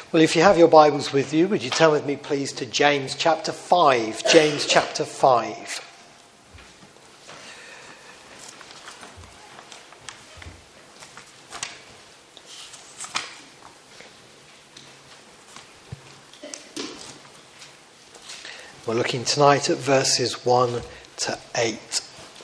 Well, if you have your Bibles with you, would you turn with me, please, to James chapter 5. James chapter 5. We're looking tonight at verses 1 to 8.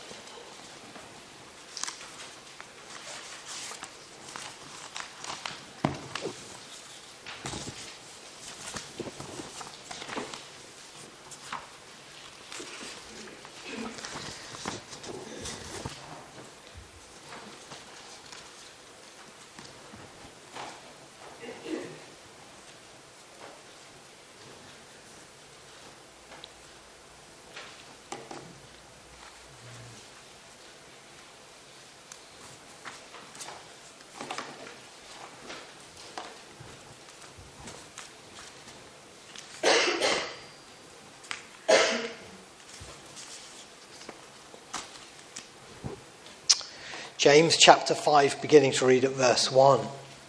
James chapter 5, beginning to read at verse 1.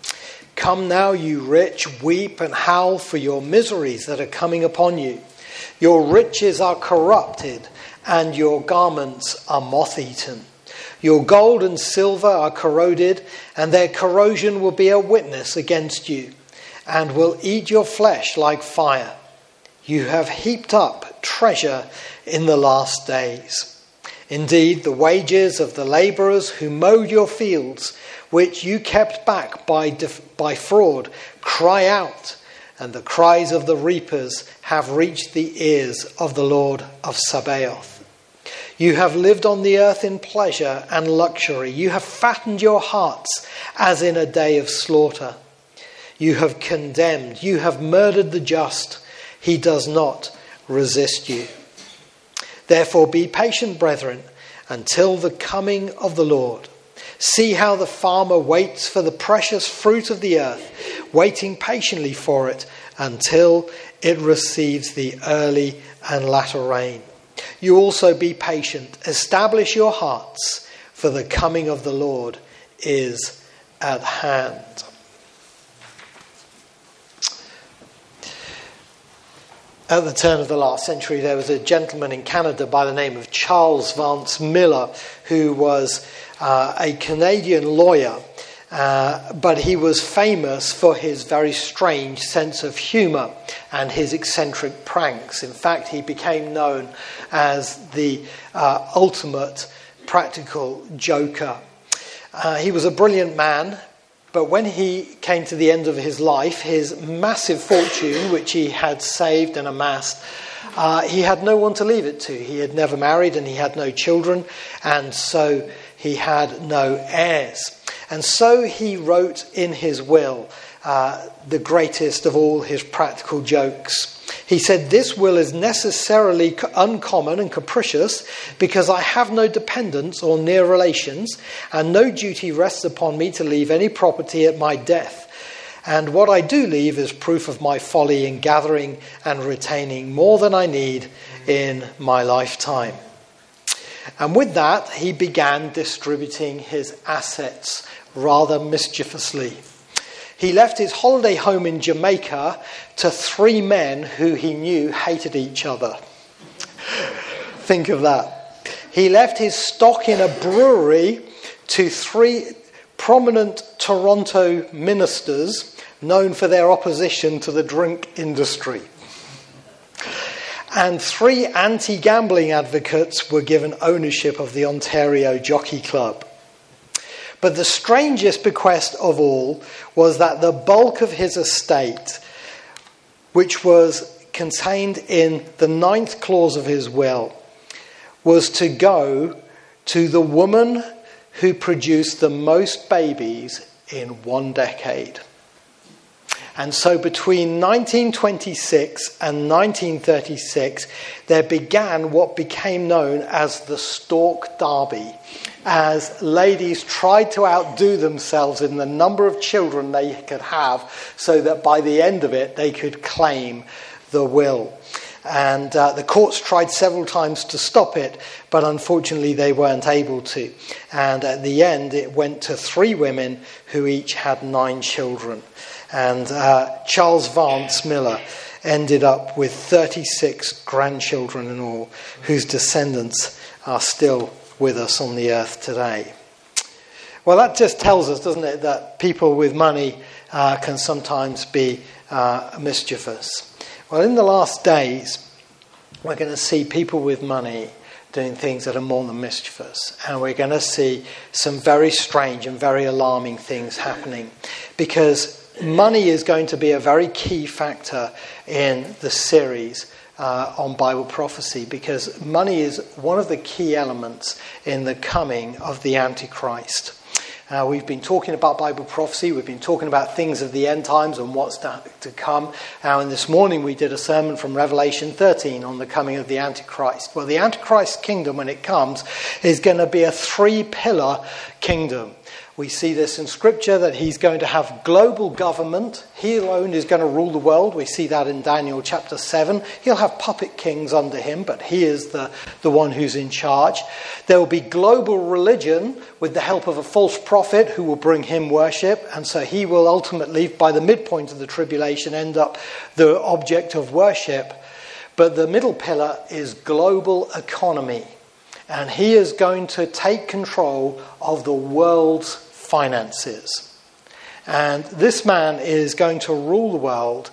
Come now, you rich, weep and howl for your miseries that are coming upon you. Your riches are corrupted, and your garments are moth-eaten. Your gold and silver are corroded, and their corrosion will be a witness against you, and will eat your flesh like fire. You have heaped up treasure in the last days. Indeed, the wages of the labourers who mowed your fields, which you kept back by fraud, cry out, and the cries of the reapers have reached the ears of the Lord of Sabaoth. You have lived on the earth in pleasure and luxury. You have fattened your hearts as in a day of slaughter. You have condemned, you have murdered the just. He does not resist you. Therefore be patient, brethren, until the coming of the Lord. See how the farmer waits for the precious fruit of the earth, waiting patiently for it until it receives the early and latter rain. You also be patient. Establish your hearts, for the coming of the Lord is at hand. At the turn of the last century, there was a gentleman in Canada by the name of Charles Vance Miller, who was a Canadian lawyer, but he was famous for his very strange sense of humour and his eccentric pranks. In fact, he became known as the ultimate practical joker. He was a brilliant man. But when he came to the end of his life, his massive fortune, which he had saved and amassed, he had no one to leave it to. He had never married and he had no children, and so he had no heirs. And so he wrote in his will the greatest of all his practical jokes. He said, "This will is necessarily uncommon and capricious, because I have no dependents or near relations, and no duty rests upon me to leave any property at my death. And what I do leave is proof of my folly in gathering and retaining more than I need in my lifetime." And with that, he began distributing his assets rather mischievously. He left his holiday home in Jamaica to 3 men who he knew hated each other. Think of that. He left his stock in a brewery to 3 prominent Toronto ministers known for their opposition to the drink industry. And 3 anti-gambling advocates were given ownership of the Ontario Jockey Club. But the strangest bequest of all was that the bulk of his estate, which was contained in the 9th clause of his will, was to go to the woman who produced the most babies in 1 decade. And so between 1926 and 1936, there began what became known as the Stork Derby, as ladies tried to outdo themselves in the number of children they could have, so that by the end of it, they could claim the will. And the courts tried several times to stop it, but unfortunately they weren't able to. And at the end, it went to 3 women who each had 9 children. And Charles Vance Miller ended up with 36 grandchildren in all, whose descendants are still with us on the earth today. Well, that just tells us, doesn't it, that people with money can sometimes be mischievous. Well, in the last days, we're going to see people with money doing things that are more than mischievous. And we're going to see some very strange and very alarming things happening, because money is going to be a very key factor in the series on Bible prophecy, because money is one of the key elements in the coming of the Antichrist. We've been talking about Bible prophecy, we've been talking about things of the end times and what's to come. And this morning we did a sermon from Revelation 13 on the coming of the Antichrist. Well, the Antichrist kingdom, when it comes, is going to be a 3-pillar kingdom. We see this in Scripture, that he's going to have global government. He alone is going to rule the world. We see that in Daniel chapter 7. He'll have puppet kings under him, but he is the one who's in charge. There will be global religion with the help of a false prophet who will bring him worship. And so he will ultimately, by the midpoint of the tribulation, end up the object of worship. But the middle pillar is global economy. And he is going to take control of the world's finances. And this man is going to rule the world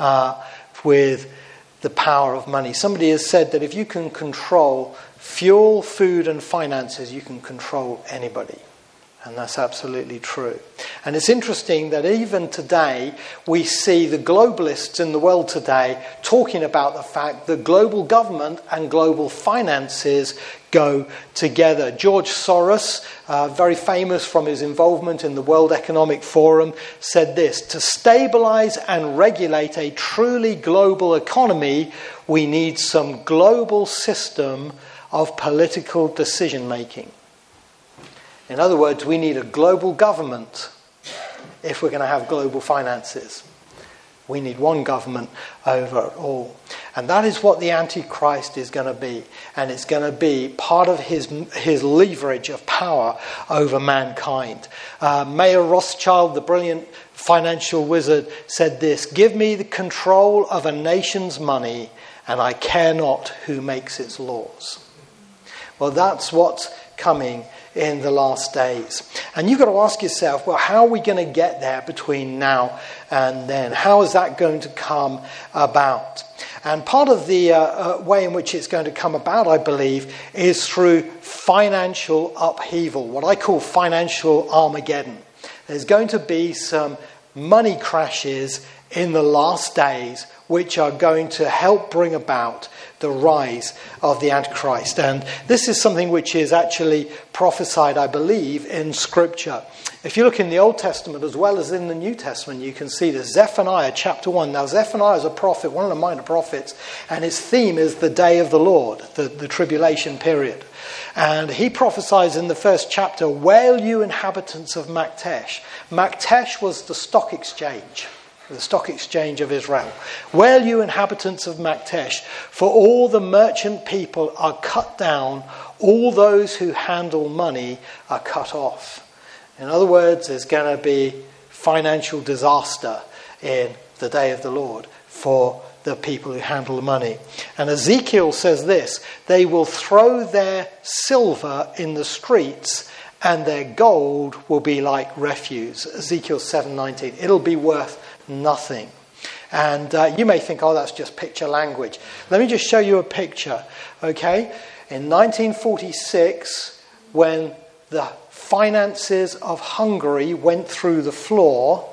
with the power of money. Somebody has said that if you can control fuel, food and finances, you can control anybody. And that's absolutely true. And it's interesting that even today we see the globalists in the world today talking about the fact that global government and global finances go together. George Soros, very famous from his involvement in the World Economic Forum, said this: to stabilize and regulate a truly global economy, we need some global system of political decision making. In other words, we need a global government if we're going to have global finances. We need one government over all. And that is what the Antichrist is going to be. And it's going to be part of his leverage of power over mankind. Mayer Rothschild, the brilliant financial wizard, said this: give me the control of a nation's money and I care not who makes its laws. Well, that's what's coming in the last days. And you've got to ask yourself, well, how are we going to get there between now and then? How is that going to come about? And part of the way in which it's going to come about, I believe, is through financial upheaval, what I call financial Armageddon. There's going to be some money crashes in the last days which are going to help bring about the rise of the Antichrist. And this is something which is actually prophesied, I believe, in Scripture. If you look in the Old Testament as well as in the New Testament, you can see this. Zephaniah chapter 1. Now, Zephaniah is a prophet, one of the minor prophets, and his theme is the day of the Lord, the tribulation period. And he prophesies in the first chapter, "Wail you inhabitants of Maktesh." Maktesh was the stock exchange of Israel. "Wail you inhabitants of Maktesh, for all the merchant people are cut down, all those who handle money are cut off." In other words, there's going to be financial disaster in the day of the Lord for the people who handle the money. And Ezekiel says this: they will throw their silver in the streets and their gold will be like refuse. Ezekiel 7:19. It'll be worth nothing. And you may think, oh, that's just picture language. Let me just show you a picture, okay? In 1946, when the finances of Hungary went through the floor,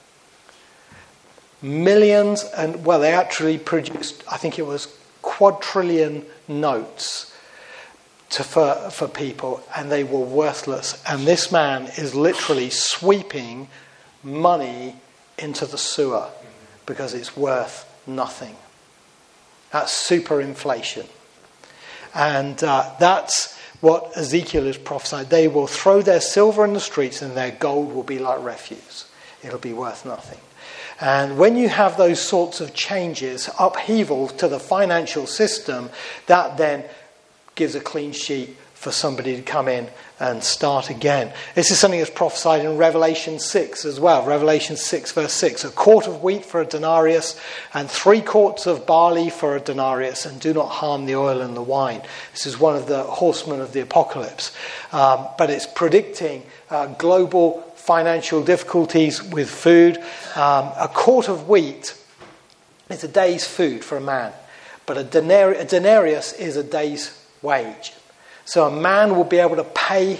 millions, and well, they actually produced, I think it was quadrillion notes for people, and they were worthless. And this man is literally sweeping money into the sewer because it's worth nothing. That's superinflation. And that's what Ezekiel is prophesying. They will throw their silver in the streets and their gold will be like refuse. It'll be worth nothing. And when you have those sorts of changes, upheaval to the financial system, that then gives a clean sheet for somebody to come in and start again. This is something that's prophesied in Revelation 6 as well. Revelation 6 verse 6. A quart of wheat for a denarius and 3 quarts of barley for a denarius, and do not harm the oil and the wine. This is one of the horsemen of the apocalypse. But it's predicting global financial difficulties with food. A quart of wheat is a day's food for a man. But a denarius is a day's wage. So a man will be able to pay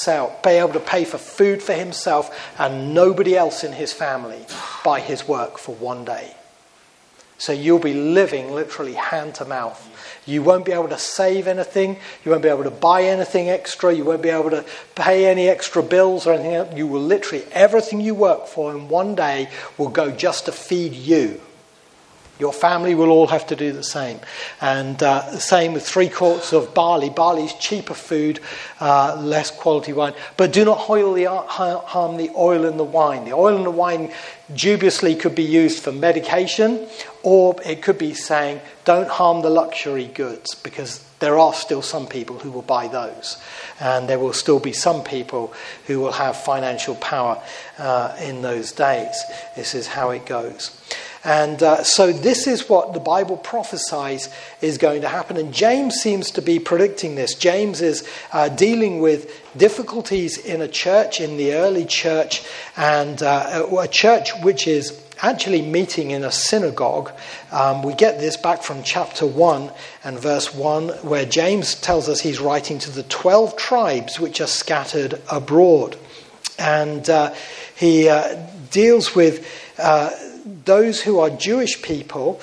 for food for himself and nobody else in his family by his work for one day. So you'll be living literally hand to mouth. You won't be able to save anything. You won't be able to buy anything extra. You won't be able to pay any extra bills or anything else. You will literally, everything you work for in one day will go just to feed you. Your family will all have to do the same. And the same with 3 quarts of barley. Barley is cheaper food, less quality wine. But do not harm the oil and the wine. The oil and the wine dubiously could be used for medication, or it could be saying, don't harm the luxury goods, because there are still some people who will buy those. And there will still be some people who will have financial power in those days. This is how it goes. And so this is what the Bible prophesies is going to happen. And James seems to be predicting this. James is dealing with difficulties in a church, in the early church, and a church which is actually meeting in a synagogue. We get this back from chapter 1 and verse 1, where James tells us he's writing to the 12 tribes which are scattered abroad. And he deals with those who are Jewish people,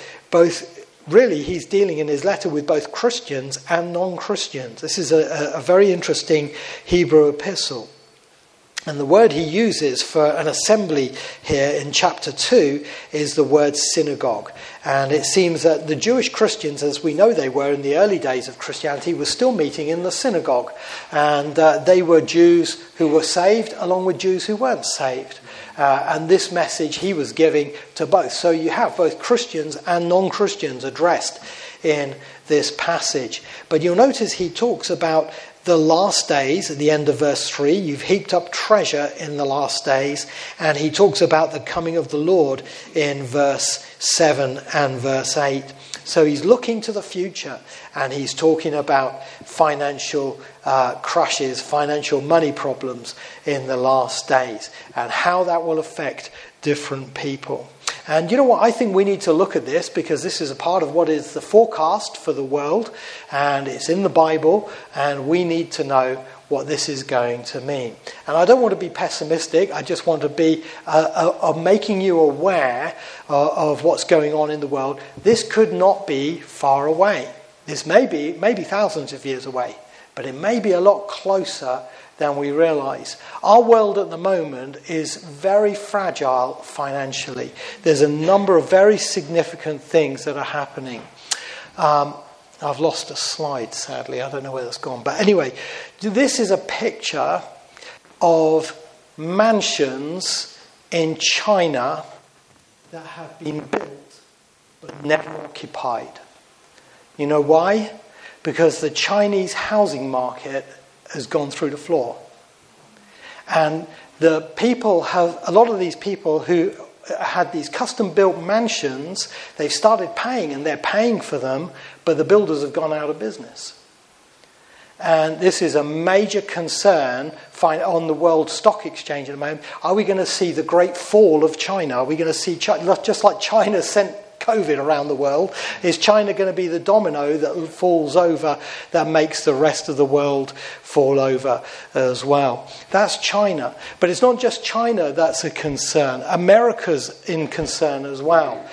he's dealing in his letter with both Christians and non-Christians. This is a very interesting Hebrew epistle. And the word he uses for an assembly here in chapter 2 is the word synagogue. And it seems that the Jewish Christians, as we know they were in the early days of Christianity, were still meeting in the synagogue. And they were Jews who were saved along with Jews who weren't saved. And this message he was giving to both. So you have both Christians and non-Christians addressed in this passage. But you'll notice he talks about the last days at the end of verse 3. You've heaped up treasure in the last days. And he talks about the coming of the Lord in verse 7 and verse 8. So he's looking to the future, and he's talking about financial crashes, financial money problems in the last days, and how that will affect different people. And you know what? I think we need to look at this, because this is a part of what is the forecast for the world, and it's in the Bible, and we need to know what this is going to mean. And I don't want to be pessimistic. I just want to be making you aware of what's going on in the world. This could not be far away. This may be thousands of years away, but it may be a lot closer than we realise. Our world at the moment is very fragile financially. There's a number of very significant things that are happening. I've lost a slide, sadly. I don't know where that's gone. But anyway, this is a picture of mansions in China that have been built but never occupied. You know why? Because the Chinese housing market has gone through the floor. And a lot of these people who had these custom-built mansions, they've started paying, and they're paying for them, but the builders have gone out of business. And this is a major concern on the world stock exchange at the moment. Are we going to see the great fall of China? Are we going to see China, just like China sent COVID around the world, is China going to be the domino that falls over, that makes the rest of the world fall over as well? That's China. But it's not just China that's a concern. America's in concern as well.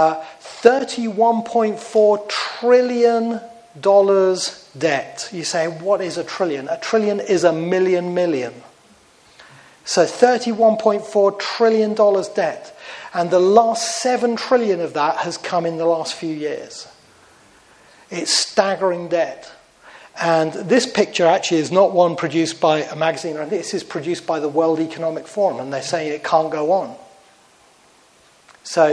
$31.4 trillion debt. You say, what is a trillion? A trillion is a million. So $31.4 trillion debt. And the last 7 trillion of that has come in the last few years. It's staggering debt. And this picture actually is not one produced by a magazine. This is produced by the World Economic Forum, and they're saying it can't go on. So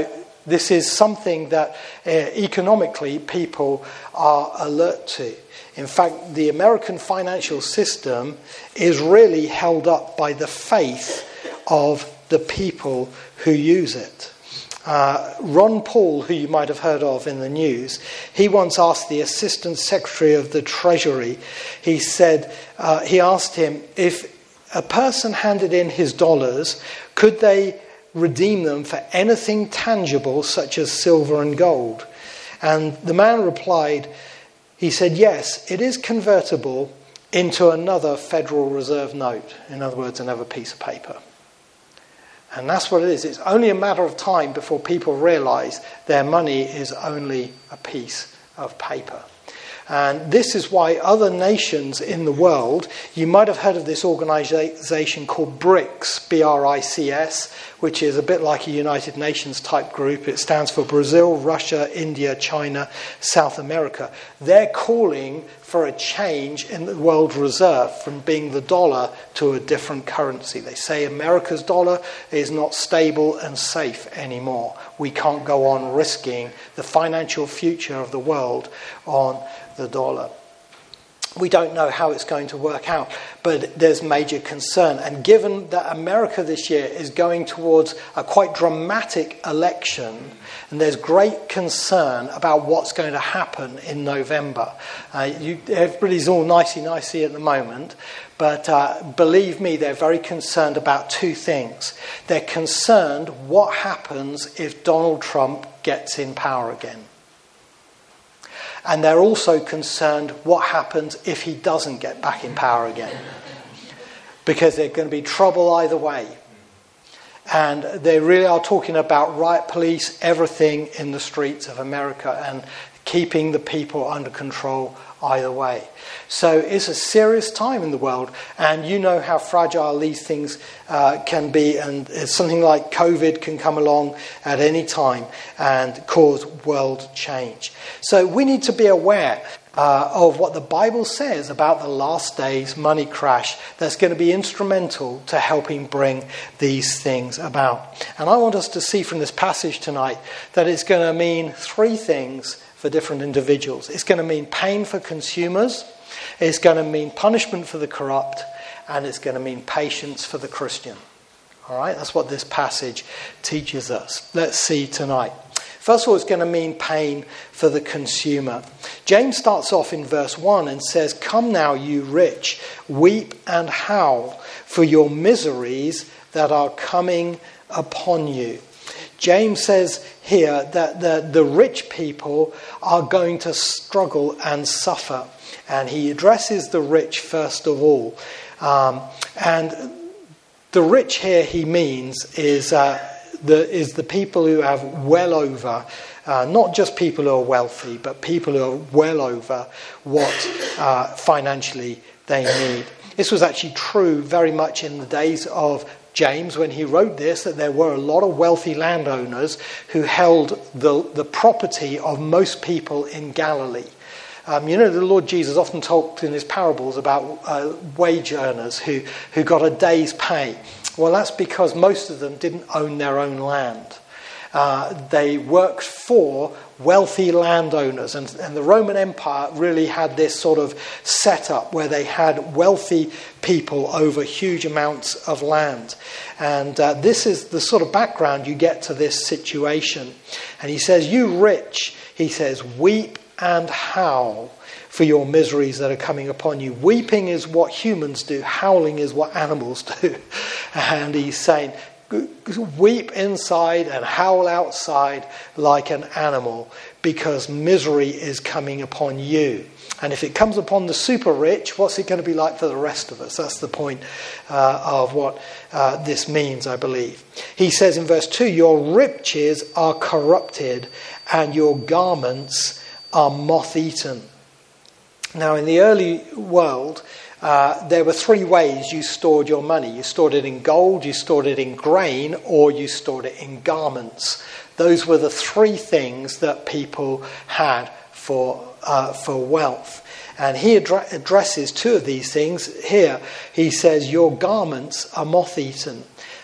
This is something that economically people are alert to. In fact, the American financial system is really held up by the faith of the people who use it. Ron Paul, who you might have heard of in the news, he once asked the Assistant Secretary of the Treasury, he asked him, if a person handed in his dollars, could they redeem them for anything tangible such as silver and gold? And the man replied, he said, yes, it is convertible into another Federal Reserve note. In other words, another piece of paper. And that's what it is. It's only a matter of time before people realize their money is only a piece of paper. And this is why other nations in the world, you might have heard of this organization called BRICS, B-R-I-C-S, which is a bit like a United Nations type group. It stands for Brazil, Russia, India, China, South America. They're calling for a change in the world reserve from being the dollar to a different currency. They say America's dollar is not stable and safe anymore. We can't go on risking the financial future of the world on the dollar. We don't know how it's going to work out, but there's major concern. And given that America this year is going towards a quite dramatic election, and there's great concern about what's going to happen in November. Everybody's all nicey at the moment, but believe me, they're very concerned about two things. They're concerned what happens if Donald Trump gets in power again. And they're also concerned what happens if he doesn't get back in power again. Because there's going to be trouble either way. And they really are talking about riot police, everything in the streets of America, and keeping the people under control either way. So it's a serious time in the world, and you know how fragile these things can be, and something like COVID can come along at any time and cause world change. So we need to be aware of what the Bible says about the last days money crash that's going to be instrumental to helping bring these things about. And I want us to see from this passage tonight that it's going to mean three things for different individuals. It's going to mean pain for consumers, it's going to mean punishment for the corrupt, and it's going to mean patience for the Christian. All right, that's what this passage teaches us. Let's see tonight. First of all, it's going to mean pain for the consumer. James starts off in verse 1 and says, "Come now, you rich, weep and howl for your miseries that are coming upon you." James says here that the rich people are going to struggle and suffer. And he addresses the rich first of all. And the rich here he means is the people who have well over, not just people who are wealthy, but people who are well over what financially they need. This was actually true very much in the days of James, when he wrote this, that there were a lot of wealthy landowners who held the property of most people in Galilee. The Lord Jesus often talked in his parables about wage earners who got a day's pay. Well, that's because most of them didn't own their own land. They worked for wealthy landowners, and the Roman Empire really had this sort of setup where they had wealthy people over huge amounts of land. And this is the sort of background you get to this situation. And he says, "You rich," he says, "weep and howl for your miseries that are coming upon you." Weeping is what humans do. Howling is what animals do. And he's saying, weep inside and howl outside like an animal, because misery is coming upon you. And if it comes upon the super rich, what's it going to be like for the rest of us? That's the point of what this means, I believe. He says in verse 2, "Your riches are corrupted and your garments are moth-eaten." Now, in the early world, there were three ways you stored your money. You stored it in gold, you stored it in grain, or you stored it in garments. Those were the three things that people had for wealth. And he addresses two of these things here. He says, "Your garments are moth-eaten."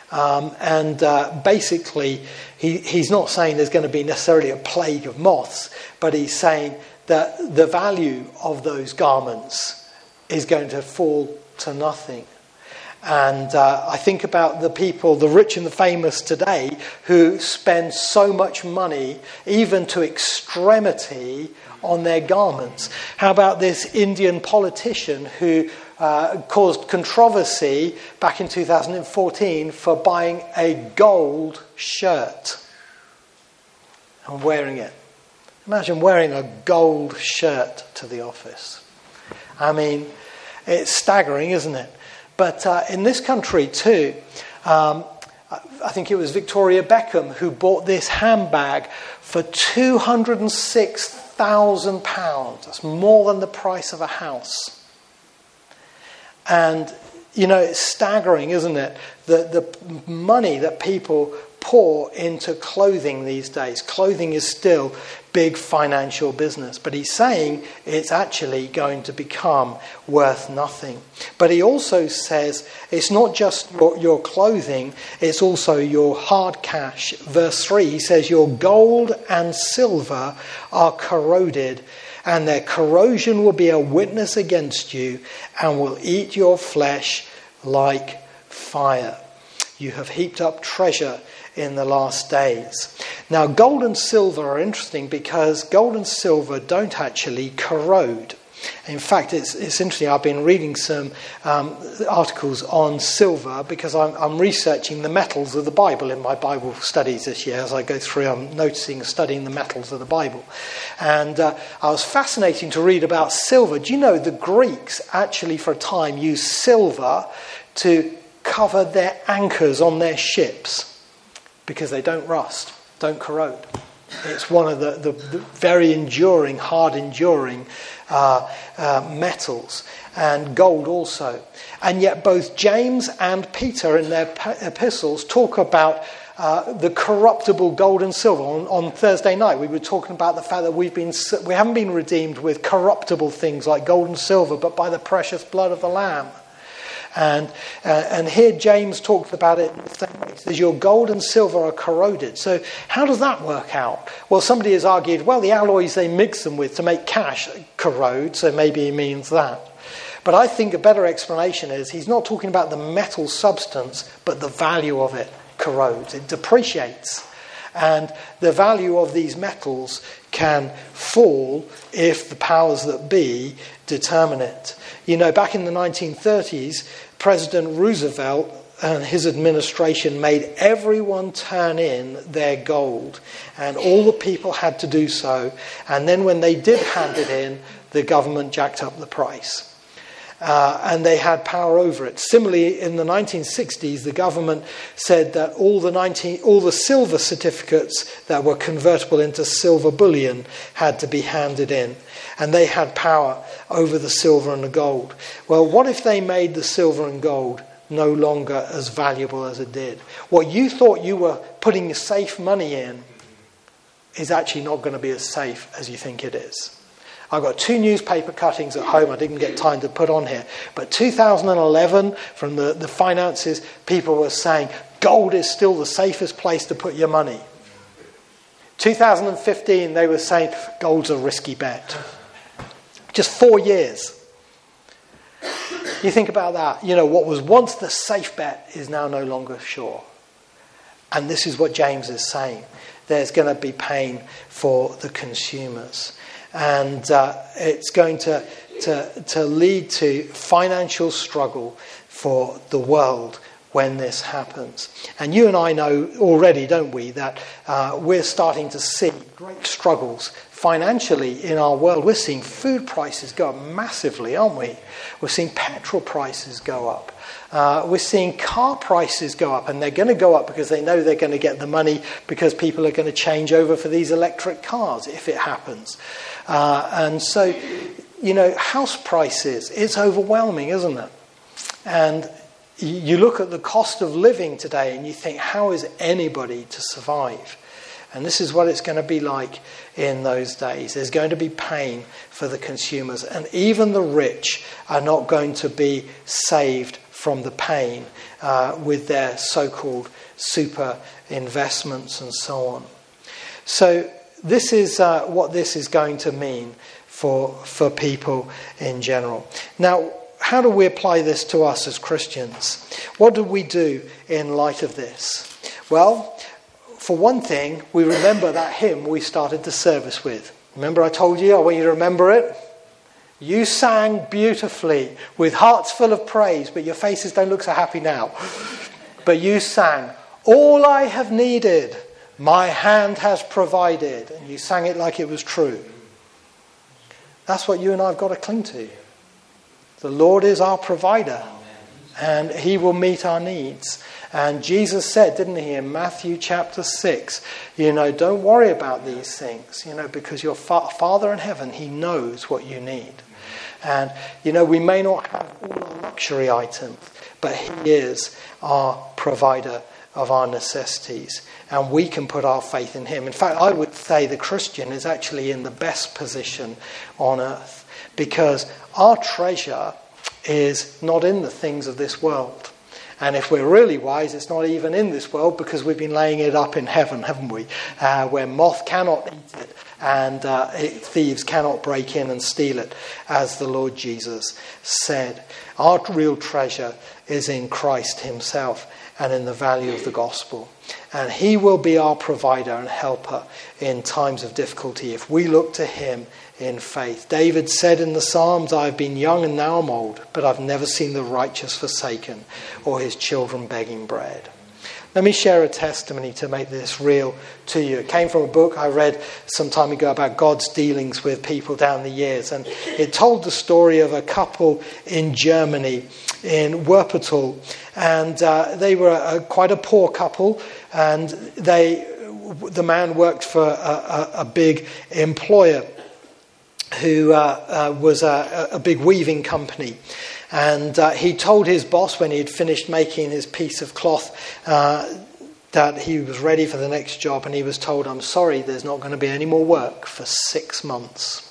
Basically, he's not saying there's going to be necessarily a plague of moths, but he's saying that the value of those garments is going to fall to nothing. And I think about the people, the rich and the famous today, who spend so much money, even to extremity, on their garments. How about this Indian politician who caused controversy back in 2014 for buying a gold shirt and wearing it? Imagine wearing a gold shirt to the office. I mean, it's staggering, isn't it? But in this country too, I think it was Victoria Beckham who bought this handbag for £206,000. That's more than the price of a house. And, you know, it's staggering, isn't it? The money that people pour into clothing these days. Clothing is still big financial business. But he's saying it's actually going to become worth nothing. But he also says it's not just your clothing, it's also your hard cash. Verse 3, he says, your gold and silver are corroded, and their corrosion will be a witness against you and will eat your flesh like fire. You have heaped up treasure in the last days. Now, gold and silver are interesting because gold and silver don't actually corrode. In fact, it's interesting. I've been reading some articles on silver because I'm researching the metals of the Bible in my Bible studies this year. As I go through, I'm noticing and studying the metals of the Bible. And I was fascinating to read about silver. Do you know the Greeks actually for a time used silver to cover their anchors on their ships because they don't rust, don't corrode. It's one of the very enduring, hard enduring metals, and gold also. And yet both James and Peter in their epistles talk about the corruptible gold and silver. On Thursday night we were talking about the fact that we haven't been redeemed with corruptible things like gold and silver, but by the precious blood of the Lamb. And here James talks about it in the same way. He says, your gold and silver are corroded. So how does that work out? Well, somebody has argued, well, the alloys they mix them with to make cash corrode, so maybe he means that. But I think a better explanation is he's not talking about the metal substance, but the value of it corrodes. It depreciates. And the value of these metals can fall if the powers that be determine it. You know, back in the 1930s, President Roosevelt and his administration made everyone turn in their gold. And all the people had to do so. And then when they did hand it in, the government jacked up the price. And they had power over it. Similarly, in the 1960s, the government said that all the silver certificates that were convertible into silver bullion had to be handed in. And they had power over the silver and the gold. Well, what if they made the silver and gold no longer as valuable as it did? What you thought you were putting safe money in is actually not going to be as safe as you think it is. I've got 2 newspaper cuttings at home I didn't get time to put on here. But 2011, from the finances, people were saying gold is still the safest place to put your money. 2015, they were saying gold's a risky bet. Just 4 years. You think about that. You know, what was once the safe bet is now no longer sure. And this is what James is saying. There's going to be pain for the consumers. And it's going to lead to financial struggle for the world when this happens. And you and I know already, don't we, that we're starting to see great struggles financially in our world. We're seeing food prices go up massively, aren't we? We're seeing petrol prices go up. We're seeing car prices go up, and they're going to go up because they know they're going to get the money because people are going to change over for these electric cars if it happens. And so, you know, house prices, it's overwhelming, isn't it? And you look at the cost of living today and you think, how is anybody to survive? And this is what it's going to be like in those days. There's going to be pain for the consumers, and even the rich are not going to be saved from the pain with their so-called super investments and so on. So this is what this is going to mean for people in general. Now, how do we apply this to us as Christians? What do we do in light of this? Well, for one thing, we remember that hymn we started the service with. Remember I told you, I want you to remember it? You sang beautifully with hearts full of praise, but your faces don't look so happy now. But you sang, all I have needed, my hand has provided. And you sang it like it was true. That's what you and I have got to cling to. The Lord is our provider, and he will meet our needs. And Jesus said, didn't he, in Matthew chapter 6, don't worry about these things, because your Father in heaven, he knows what you need. And, we may not have all our luxury items, but he is our provider of our necessities. And we can put our faith in him. In fact, I would say the Christian is actually in the best position on earth, because our treasure is not in the things of this world. And if we're really wise, it's not even in this world, because we've been laying it up in heaven, haven't we? Where moth cannot eat it and thieves cannot break in and steal it, as the Lord Jesus said. Our real treasure is in Christ himself and in the value of the gospel. And he will be our provider and helper in times of difficulty if we look to him in faith. David said in the Psalms, I have been young and now I'm old, but I've never seen the righteous forsaken or his children begging bread. Let me share a testimony to make this real to you. It came from a book I read some time ago about God's dealings with people down the years. And it told the story of a couple in Germany, in Wuppertal. And they were quite a poor couple. And the man worked for a big employer who was a big weaving company. And he told his boss when he had finished making his piece of cloth that he was ready for the next job. And he was told, I'm sorry, there's not going to be any more work for 6 months.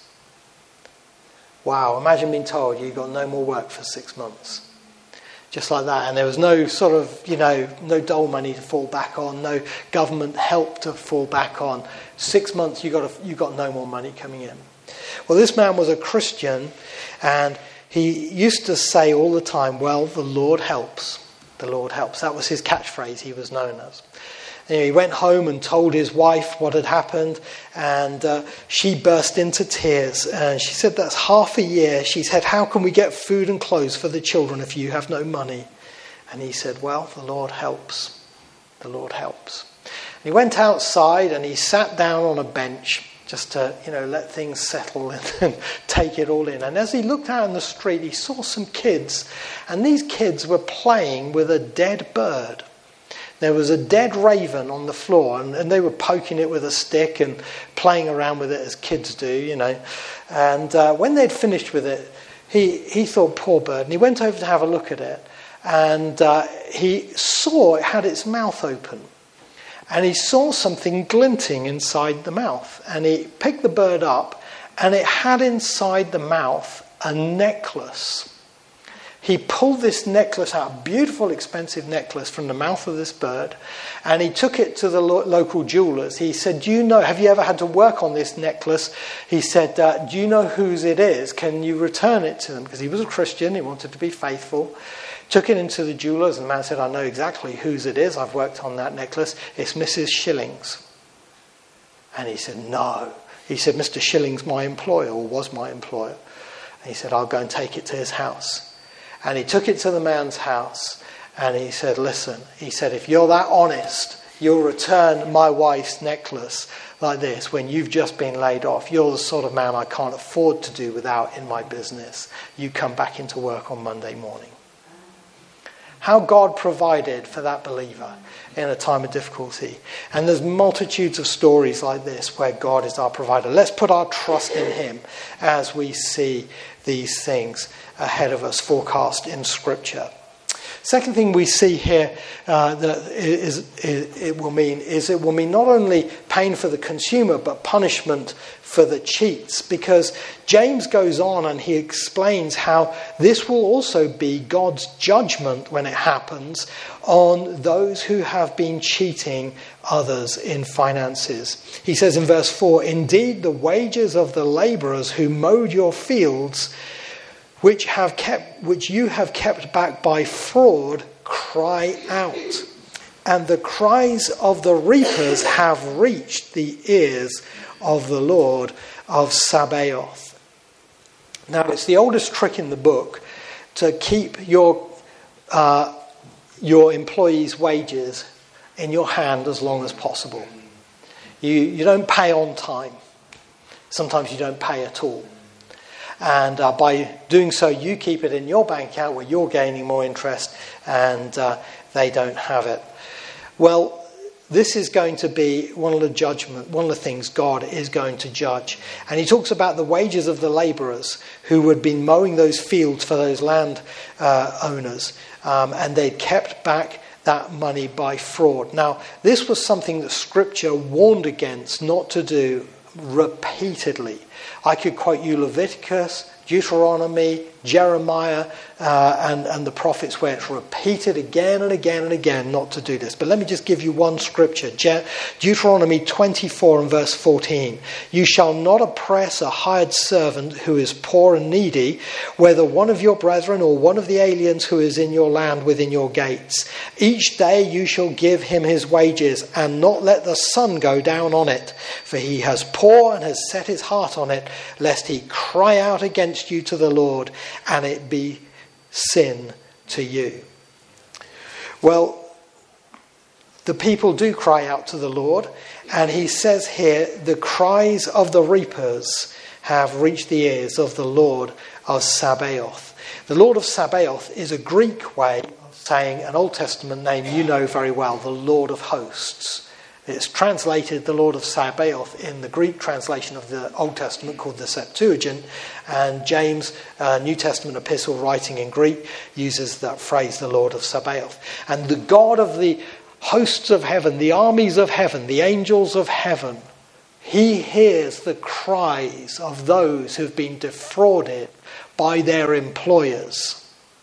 Wow, imagine being told you've got no more work for 6 months. Just like that. And there was no sort of, no dole money to fall back on, no government help to fall back on. 6 months, you got no more money coming in. Well, this man was a Christian, and he used to say all the time, well, the Lord helps. The Lord helps. That was his catchphrase he was known as. And he went home and told his wife what had happened, and she burst into tears. And she said, that's half a year. She said, how can we get food and clothes for the children if you have no money? And he said, well, the Lord helps. The Lord helps. And he went outside and he sat down on a bench just to, let things settle and take it all in. And as he looked out in the street, he saw some kids. And these kids were playing with a dead bird. There was a dead raven on the floor, and they were poking it with a stick and playing around with it as kids do, And when they'd finished with it, he thought, poor bird. And he went over to have a look at it. And he saw it had its mouth open. And he saw something glinting inside the mouth. And he picked the bird up, and it had inside the mouth a necklace. He pulled this necklace out, a beautiful, expensive necklace from the mouth of this bird, and he took it to the local jewellers. He said, have you ever had to work on this necklace? He said, do you know whose it is? Can you return it to them? Because he was a Christian, he wanted to be faithful. Took it into the jewellers, and the man said, I know exactly whose it is. I've worked on that necklace. It's Mrs. Shillings. And he said, no. He said, Mr. Shillings, my employer, or was my employer. And he said, I'll go and take it to his house. And he took it to the man's house, and he said, listen, he said, if you're that honest, you'll return my wife's necklace like this when you've just been laid off. You're the sort of man I can't afford to do without in my business. You come back into work on Monday morning. How God provided for that believer in a time of difficulty. And there's multitudes of stories like this where God is our provider. Let's put our trust in him as we see these things ahead of us forecast in Scripture. Second thing we see here it will mean not only pain for the consumer, but punishment for the cheats. Because James goes on and he explains how this will also be God's judgment when it happens on those who have been cheating others in finances. He says in verse 4, "Indeed, the wages of the labourers who mowed your fields, which you have kept back by fraud, cry out. And the cries of the reapers have reached the ears of the Lord of Sabaoth." Now, it's the oldest trick in the book to keep your employees' wages in your hand as long as possible. You don't pay on time. Sometimes you don't pay at all. And by doing so, you keep it in your bank account where you're gaining more interest and they don't have it. Well, this is going to be one of the things God is going to judge. And he talks about the wages of the labourers who had been mowing those fields for those land owners, and they'd kept back that money by fraud. Now, this was something that Scripture warned against not to do repeatedly. I could quote you Leviticus, Deuteronomy, Jeremiah, and the prophets where it's repeated again and again and again not to do this. But let me just give you one scripture. Deuteronomy 24 and verse 14. "You shall not oppress a hired servant who is poor and needy, whether one of your brethren or one of the aliens who is in your land within your gates. Each day you shall give him his wages, and not let the sun go down on it. For he has poor and has set his heart on it, lest he cry out against you to the Lord, and it be sin to you." Well, the people do cry out to the Lord, and he says here, the cries of the reapers have reached the ears of the Lord of Sabaoth. The Lord of Sabaoth is a Greek way of saying an Old Testament name you know very well, the Lord of Hosts. It's translated the Lord of Sabaoth in the Greek translation of the Old Testament called the Septuagint, and James, New Testament epistle writing in Greek, uses that phrase, the Lord of Sabaoth. And the God of the hosts of heaven, the armies of heaven, the angels of heaven, he hears the cries of those who've been defrauded by their employers.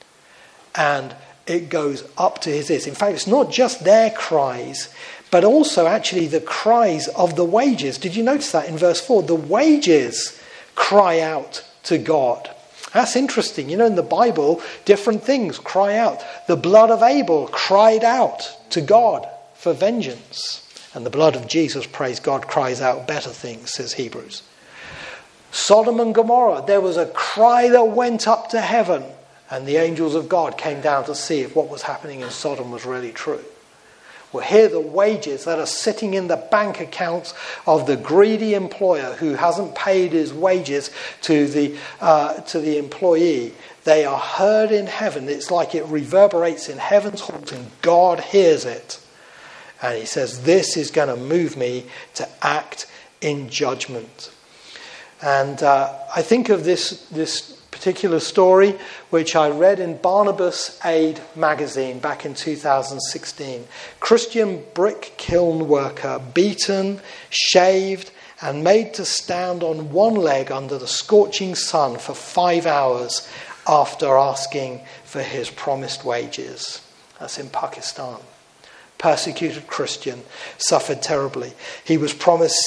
And it goes up to his ears. In fact, it's not just their cries, but also actually the cries of the wages. Did you notice that in verse 4? The wages cry out to God. That's interesting. You know, in the Bible, different things cry out. The blood of Abel cried out to God for vengeance. And the blood of Jesus, praise God, cries out better things, says Hebrews. Sodom and Gomorrah, there was a cry that went up to heaven, and the angels of God came down to see if what was happening in Sodom was really true. Well, here the wages that are sitting in the bank accounts of the greedy employer who hasn't paid his wages to the employee, they are heard in heaven. It's like it reverberates in heaven's halls and God hears it. And he says, this is going to move me to act in judgment. And I think of this particular story, which I read in Barnabas Aid magazine back in 2016. Christian brick kiln worker, beaten, shaved, and made to stand on one leg under the scorching sun for 5 hours after asking for his promised wages. That's in Pakistan. Persecuted Christian, suffered terribly. He was promised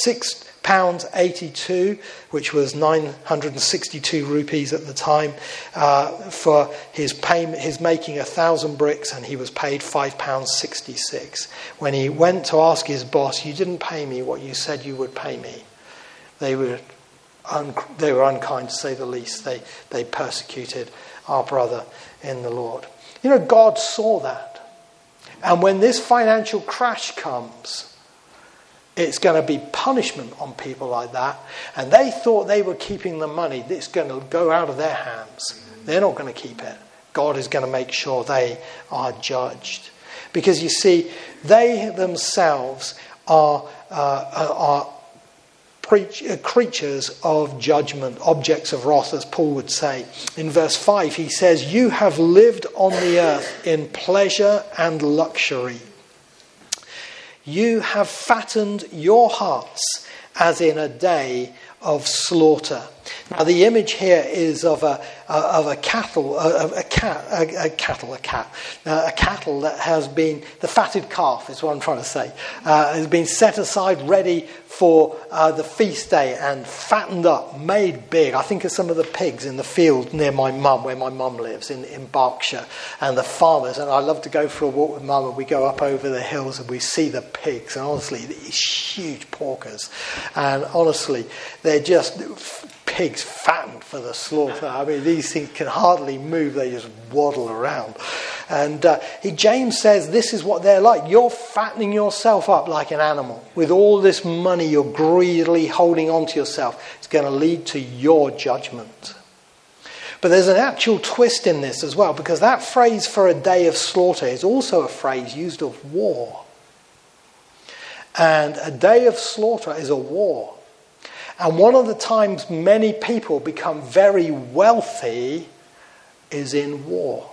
£6.82, which was 962 rupees at the time, for his payment, his making 1,000 bricks, and he was paid £5.66. When he went to ask his boss, "You didn't pay me what you said you would pay me," they were unkind to say the least. They persecuted our brother in the Lord. You know, God saw that. And when this financial crash comes, it's going to be punishment on people like that. And they thought they were keeping the money. It's going to go out of their hands. They're not going to keep it. God is going to make sure they are judged. Because you see, they themselves are creatures of judgment, objects of wrath, as Paul would say. In verse 5, he says, "You have lived on the earth in pleasure and luxury. You have fattened your hearts as in a day of slaughter." Now, the image here is of a cattle that has been, the fatted calf is what I'm trying to say, has been set aside ready for the feast day and fattened up, made big. I think of some of the pigs in the field near my mum, where my mum lives in Berkshire, and the farmers. And I love to go for a walk with mum, and we go up over the hills and we see the pigs. And honestly, these huge porkers, and honestly, they're just pigs fattened for the slaughter. I mean, these things can hardly move; they just waddle around. And James says this is what they're like. You're fattening yourself up like an animal. With all this money you're greedily holding on to yourself. It's going to lead to your judgment. But there's an actual twist in this as well, because that phrase for a day of slaughter is also a phrase used of war. And a day of slaughter is a war. And one of the times many people become very wealthy is in war.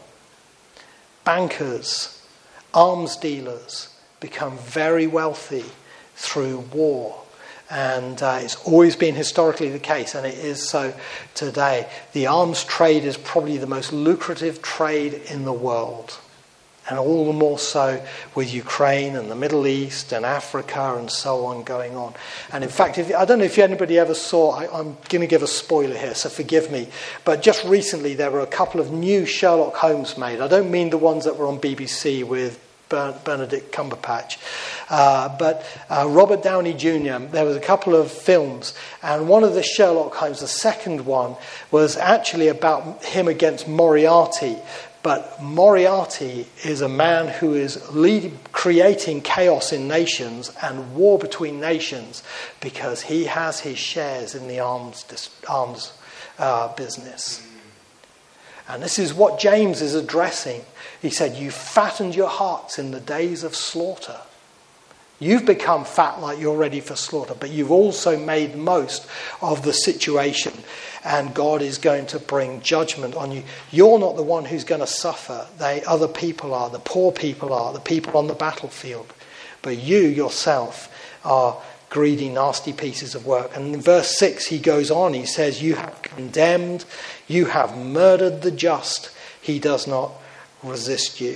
Bankers, arms dealers become very wealthy through war. And it's always been historically the case, and it is so today. The arms trade is probably the most lucrative trade in the world. And all the more so with Ukraine and the Middle East and Africa and so on going on. And in fact, I don't know if anybody ever saw, I'm going to give a spoiler here, so forgive me. But just recently there were a couple of new Sherlock Holmes made. I don't mean the ones that were on BBC with Benedict Cumberbatch. But Robert Downey Jr., there was a couple of films. And one of the Sherlock Holmes, the second one, was actually about him against Moriarty. But Moriarty is a man who is creating chaos in nations and war between nations because he has his shares in the arms business. And this is what James is addressing. He said, "You fattened your hearts in the days of slaughter." You've become fat like you're ready for slaughter, but you've also made most of the situation. And God is going to bring judgment on you. You're not the one who's going to suffer. Other people are. The poor people are. The people on the battlefield. But you yourself are greedy, nasty pieces of work. And in verse 6 he goes on. He says, "You have condemned. You have murdered the just. He does not resist you."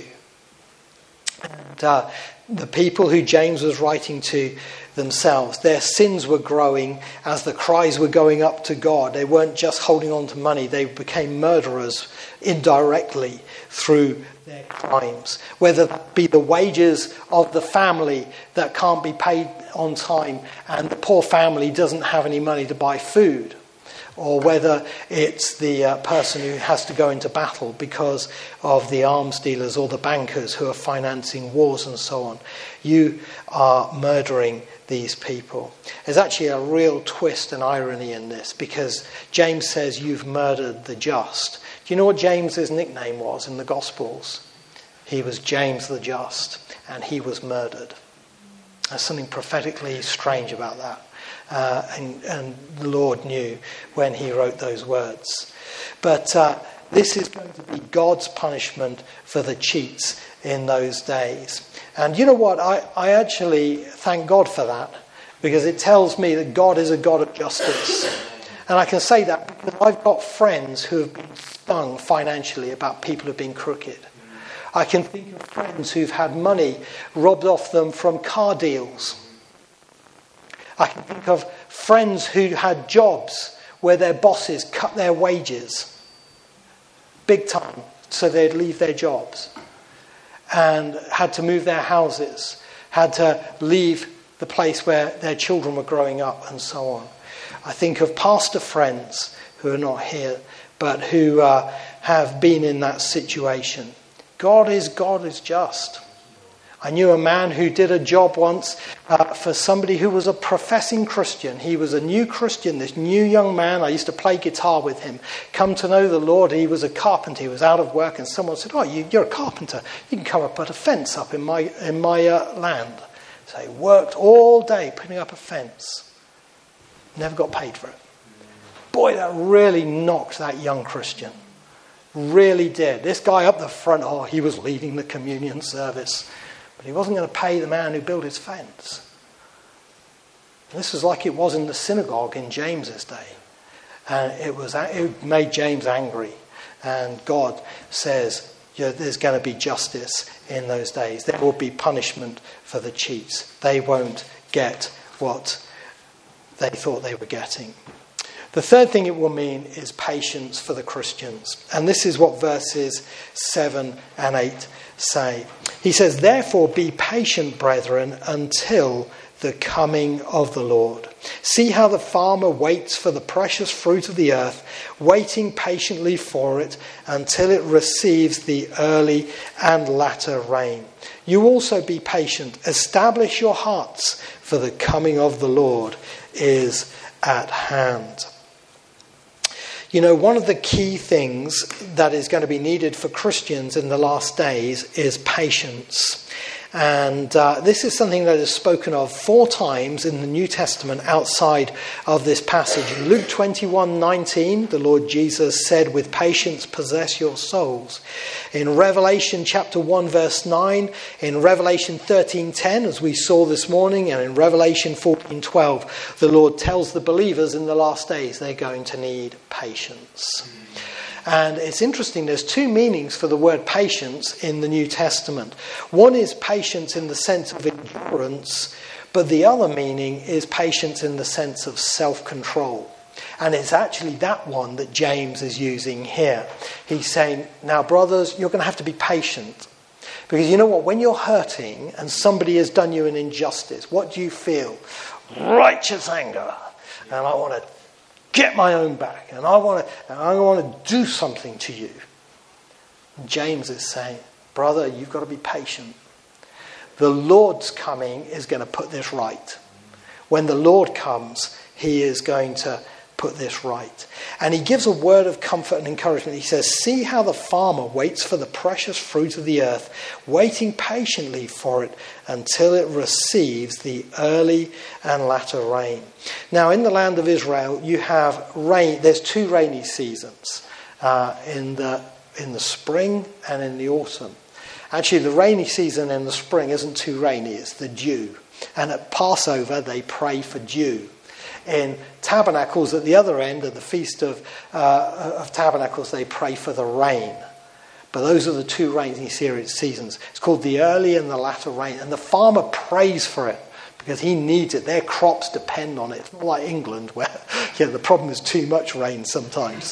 And the people who James was writing to themselves, their sins were growing as the cries were going up to God. They weren't just holding on to money. They became murderers indirectly through their crimes. Whether that be the wages of the family that can't be paid on time and the poor family doesn't have any money to buy food, or whether it's the person who has to go into battle because of the arms dealers or the bankers who are financing wars and so on. You are murdering these people. There's actually a real twist and irony in this, because James says you've murdered the just. Do you know what James's nickname was in the Gospels? He was James the Just, and he was murdered. There's something prophetically strange about that. And the Lord knew when he wrote those words. But this is going to be God's punishment for the cheats in those days. And you know what? I actually thank God for that, because it tells me that God is a God of justice. And I can say that because I've got friends who have been stung financially about people who've been crooked. I can think of friends who've had money robbed off them from car deals. I can think of friends who had jobs where their bosses cut their wages big time so they'd leave their jobs and had to move their houses, had to leave the place where their children were growing up and so on. I think of pastor friends who are not here but who have been in that situation. God is just. I knew a man who did a job once for somebody who was a professing Christian. He was a new Christian, this new young man. I used to play guitar with him. Come to know the Lord. He was a carpenter. He was out of work, and someone said, "Oh, you're a carpenter. You can come and put a fence up in my land." So he worked all day putting up a fence. never got paid for it. Boy, that really knocked that young Christian. Really did. This guy up the front, he was leading the communion service, but he wasn't going to pay the man who built his fence. This was like it was in the synagogue in James's day. And it made James angry. And God says, there's going to be justice in those days. There will be punishment for the cheats. They won't get what they thought they were getting. The third thing it will mean is patience for the Christians. And this is what verses 7 and 8 say. He says, therefore be patient, brethren, until the coming of the Lord. See how the farmer waits for the precious fruit of the earth, waiting patiently for it until it receives the early and latter rain. You also be patient. Establish your hearts, for the coming of the Lord is at hand. You know, one of the key things that is going to be needed for Christians in the last days is patience. And this is something that is spoken of 4 times in the New Testament outside of this passage. In Luke 21:19, the Lord Jesus said, with patience possess your souls. In Revelation chapter 1 verse 9, in Revelation 13:10, as we saw this morning, and in Revelation 14:12, the Lord tells the believers in the last days they're going to need patience. And it's interesting, there's 2 meanings for the word patience in the New Testament. One is patience in the sense of endurance, but the other meaning is patience in the sense of self-control. And it's actually that one that James is using here. He's saying, now brothers, you're going to have to be patient. Because you know what, when you're hurting and somebody has done you an injustice, what do you feel? Righteous anger. And I want to get my own back, and I want to do something to you. And James is saying, brother, you've got to be patient. The Lord's coming is going to put this right. When the Lord comes, he is going to put this right. And he gives a word of comfort and encouragement. He says, see how the farmer waits for the precious fruit of the earth, waiting patiently for it until it receives the early and latter rain. Now, in the land of Israel, you have rain. There's 2 rainy seasons, in the spring and in the autumn. Actually, the rainy season in the spring isn't too rainy, it's the dew. And at Passover, they pray for dew. In Tabernacles at the other end, at the Feast of Tabernacles, they pray for the rain. But those are the 2 rainy seasons. It's called the early and the latter rain. And the farmer prays for it because he needs it. Their crops depend on it. It's not like England where the problem is too much rain sometimes.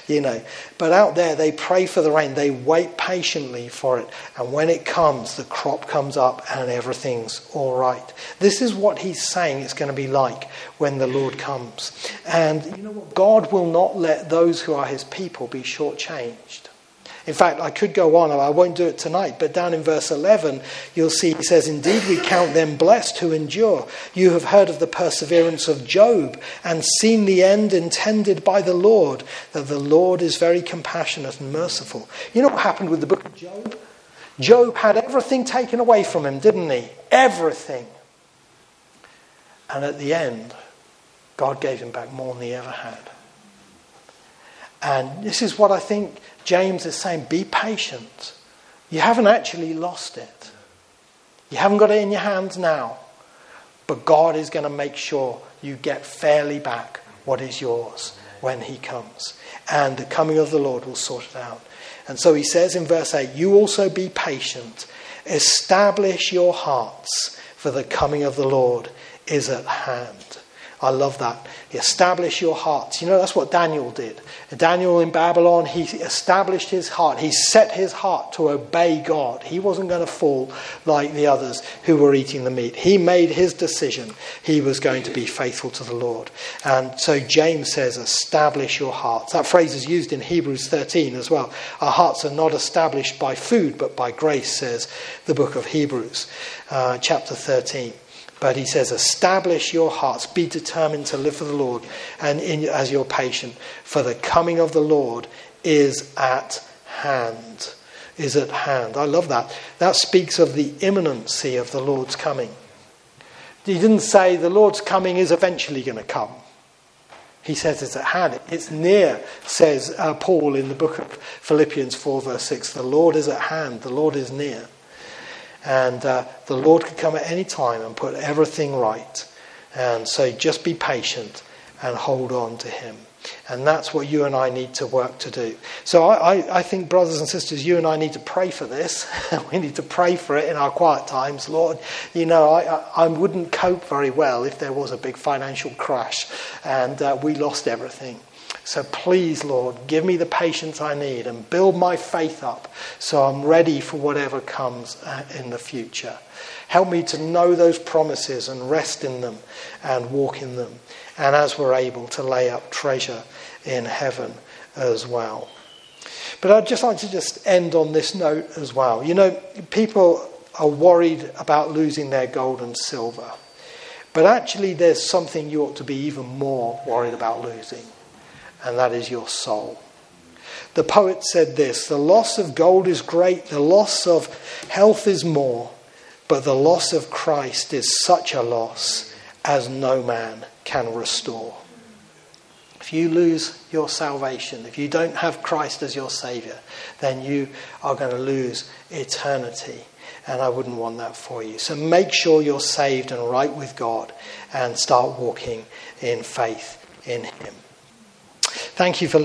But out there they pray for the rain. They wait patiently for it. And when it comes, the crop comes up and everything's all right. This is what he's saying it's going to be like when the Lord comes. And you know what? God will not let those who are his people be shortchanged. In fact, I could go on, and I won't do it tonight, but down in verse 11, you'll see he says, indeed we count them blessed who endure. You have heard of the perseverance of Job and seen the end intended by the Lord, that the Lord is very compassionate and merciful. You know what happened with the book of Job? Job had everything taken away from him, didn't he? Everything. And at the end, God gave him back more than he ever had. And this is what I think James is saying, be patient. You haven't actually lost it. You haven't got it in your hands now. But God is going to make sure you get fairly back what is yours when he comes. And the coming of the Lord will sort it out. And so he says in verse 8, you also be patient. Establish your hearts, for the coming of the Lord is at hand. I love that. Establish your hearts. You know, that's what Daniel did. Daniel in Babylon, he established his heart. He set his heart to obey God. He wasn't going to fall like the others who were eating the meat. He made his decision. He was going to be faithful to the Lord. And so James says, establish your hearts. That phrase is used in Hebrews 13 as well. Our hearts are not established by food, but by grace, says the book of Hebrews, chapter 13. But he says, establish your hearts, be determined to live for the Lord and as you're patient, for the coming of the Lord is at hand. Is at hand. I love that. That speaks of the imminency of the Lord's coming. He didn't say the Lord's coming is eventually going to come. He says it's at hand. It's near, says Paul in the book of Philippians 4 verse 6. The Lord is at hand. The Lord is near. And the Lord could come at any time and put everything right. And so just be patient and hold on to him. And that's what you and I need to work to do. So I think, brothers and sisters, you and I need to pray for this. We need to pray for it in our quiet times. Lord, I wouldn't cope very well if there was a big financial crash and we lost everything. So please, Lord, give me the patience I need and build my faith up so I'm ready for whatever comes in the future. Help me to know those promises and rest in them and walk in them. And as we're able to lay up treasure in heaven as well. But I'd just like to end on this note as well. People are worried about losing their gold and silver. But actually there's something you ought to be even more worried about losing. And that is your soul. The poet said this: the loss of gold is great, the loss of health is more, but the loss of Christ is such a loss as no man can restore. If you lose your salvation, if you don't have Christ as your Saviour, then you are going to lose eternity. And I wouldn't want that for you. So make sure you're saved and right with God and start walking in faith in him. Thank you for listening.